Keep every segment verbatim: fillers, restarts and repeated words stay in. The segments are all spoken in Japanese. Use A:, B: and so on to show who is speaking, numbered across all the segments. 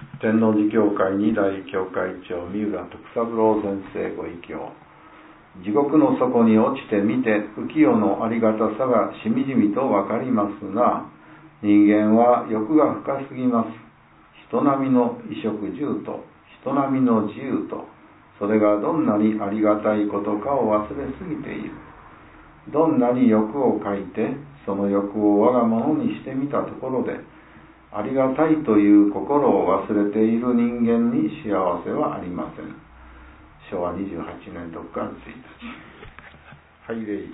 A: 天王寺教会二代教会長三浦徳三郎先生ご異教。地獄の底に落ちてみて浮世のありがたさがしみじみとわかりますが、人間は欲が深すぎます。人並みの衣食住と人並みの自由と、それがどんなにありがたいことかを忘れすぎている。どんなに欲をかいてその欲を我が物にしてみたところで、ありがたいという心を忘れている人間に幸せはありません。しょうわにじゅうはちねんろくがつついたち。拝礼。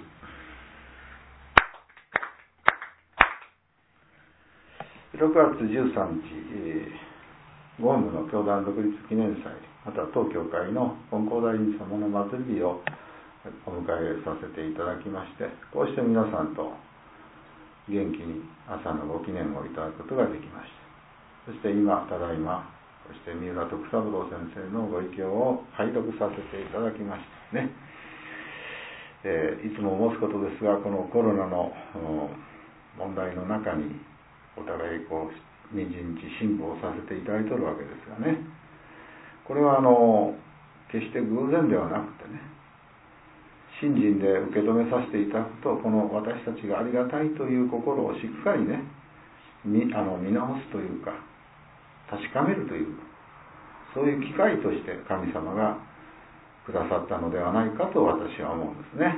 A: ろくがつじゅうさんにち、えー、ゴームの教団独立記念祭、また当教会の金光大臣様の祭り日をお迎えさせていただきまして、こうして皆さんと元気に朝のご記念をいただくことができました。そして今、ただいま、そして三浦徳三郎先生のご異教を拝読させていただきましたね。えー、いつも申すことですが、このコロナの問題の中にお互いこう日々辛抱させていただいているわけですがね、これはあの決して偶然ではなくてね、信心で受け止めさせていただくと、この私たちがありがたいという心をしっかりね、見、あの見直すというか、確かめるという、そういう機会として神様がくださったのではないかと私は思うんですね。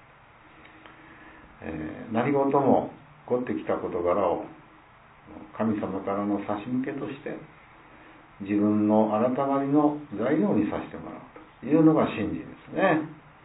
A: えー、何事も起こってきた事柄を神様からの差し向けとして、自分の改まりの材料にさせてもらうというのが信心ですね。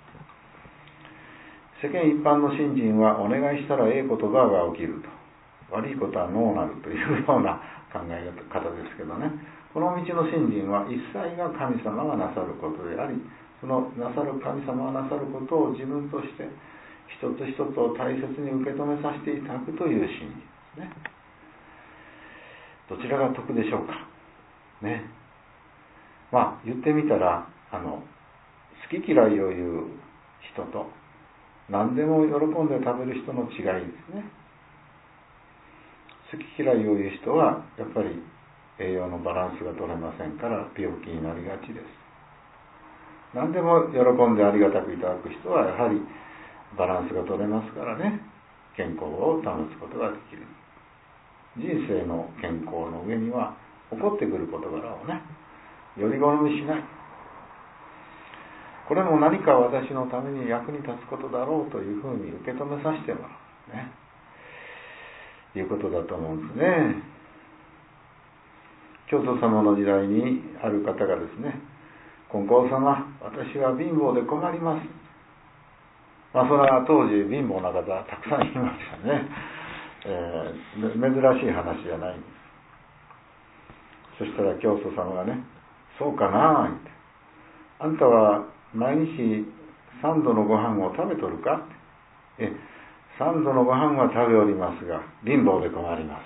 A: 世間一般の信心は、お願いしたらええ言葉が起きると、悪いことはノーなるというような考え方ですけどね、この道の信心は一切が神様がなさることであり、そのなさる神様がなさることを自分として一つ一つを大切に受け止めさせていただくという信心ですね。どちらが得でしょうかね。まあ言ってみたら、あの好き嫌いを言う人と何でも喜んで食べる人の違いですね。好き嫌いを言う人はやっぱり栄養のバランスが取れませんから病気になりがちです。何でも喜んでありがたくいただく人はやはりバランスが取れますからね、健康を保つことができる。人生の健康の上には起こってくる事柄をね、より好みしない。これも何か私のために役に立つことだろうというふうに受け止めさせてもらうね、いうことだと思うんですね。教祖様の時代にある方がですね、金光様、私は貧乏で困ります。まあそれは当時貧乏な方たくさんいましたね。えー、珍しい話じゃないんです。そしたら教祖様がね、そうかなって、あんたは毎日三度のご飯を食べとるか？え、三度のご飯は食べおりますが、貧乏で困ります。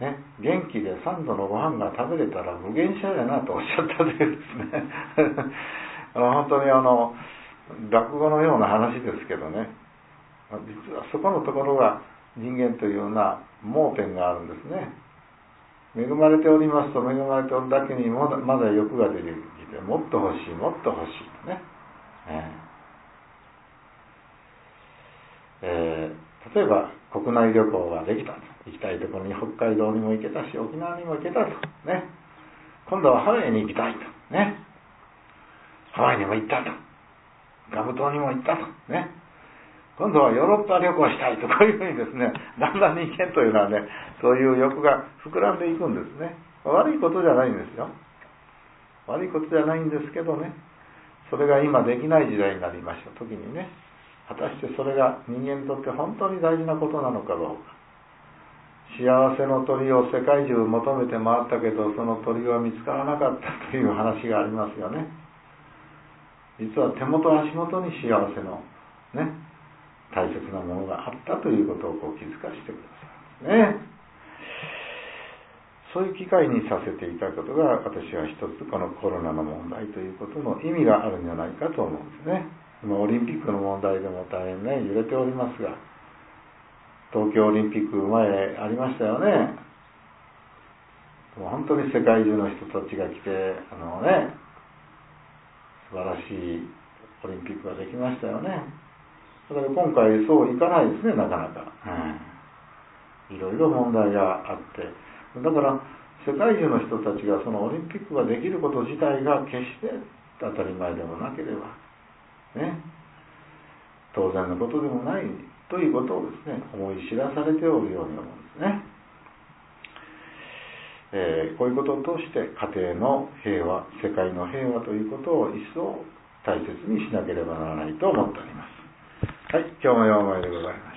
A: ね、元気で三度のご飯が食べれたら無限者やなとおっしゃったというですね。本当にあの、落語のような話ですけどね、実はそこのところが人間というような盲点があるんですね。恵まれておりますと、恵まれておるだけにまだまだ欲が出てきて、もっと欲しい、もっと欲しいとね、えー、例えば国内旅行ができたと、行きたいところに北海道にも行けたし、沖縄にも行けたとね、今度はハワイに行きたいとね、ハワイにも行ったと、ガム島にも行ったとね、今度はヨーロッパ旅行したいと、こういうふうにですね、だんだん人間というのはね、そういう欲が膨らんでいくんですね。悪いことじゃないんですよ。悪いことじゃないんですけどね、それが今できない時代になりました時にね、果たしてそれが人間にとって本当に大事なことなのかどうか。幸せの鳥を世界中求めて回ったけど、その鳥は見つからなかったという話がありますよね。実は手元足元に幸せのね、大切なものがあったということをこう気づかせてくださいね。そういう機会にさせていただくことが、私は一つこのコロナの問題ということの意味があるんじゃないかと思うんですね。今オリンピックの問題でも大変ね揺れておりますが、東京オリンピック前ありましたよね。 本当に世界中の人たちが来て、あのね、素晴らしいオリンピックができましたよね。だから今回そういかないですね、なかなか。うん、いろいろ問題があって、だから世界中の人たちがそのオリンピックができること自体が決して当たり前でもなければ、ね、当然のことでもないということをですね、思い知らされておるように思うんですね。えー、こういうことを通して家庭の平和、世界の平和ということを一層大切にしなければならないと思っております。はい、今日もようまいでございます。